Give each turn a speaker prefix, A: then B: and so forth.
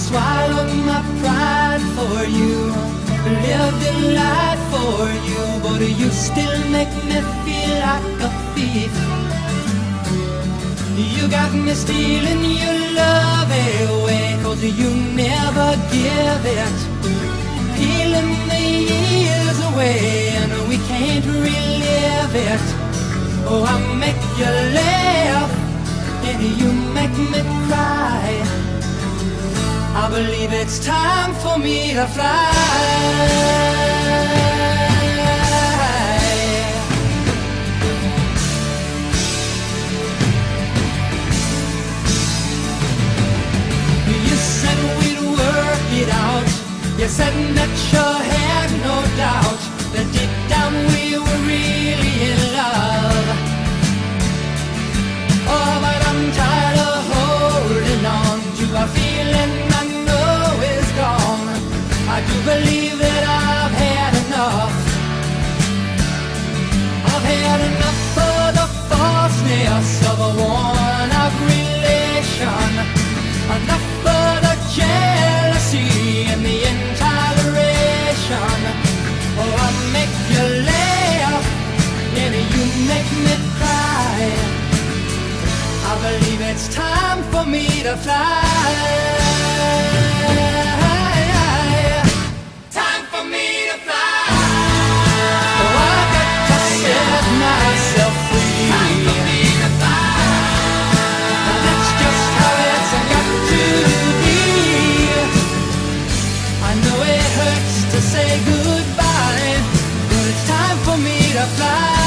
A: swallowed my pride for you, lived in light for you, but you still make me feel like a thief. You got me stealing your love away, 'cause you never give it, peeling the years away, and we can't relive it. Oh, I make you laugh, and you make me cry. I believe it's time for me to fly. You said we'd work it out. You said that you had no doubt that deep down we were really in love. Oh, but I'm tired of holding on to a feeling I know is gone. I do believe that I've had enough. I've had enough of the falseness of a worn-out relation, enough of the jealousy and the intoleration. Oh, I make you laugh and you make me cry. I believe it's time for me to fly. Time for me to fly. Oh, I got to set myself free. Time for me to fly. Now that's just how it's got to be. I know it hurts to say goodbye, but it's time for me to fly.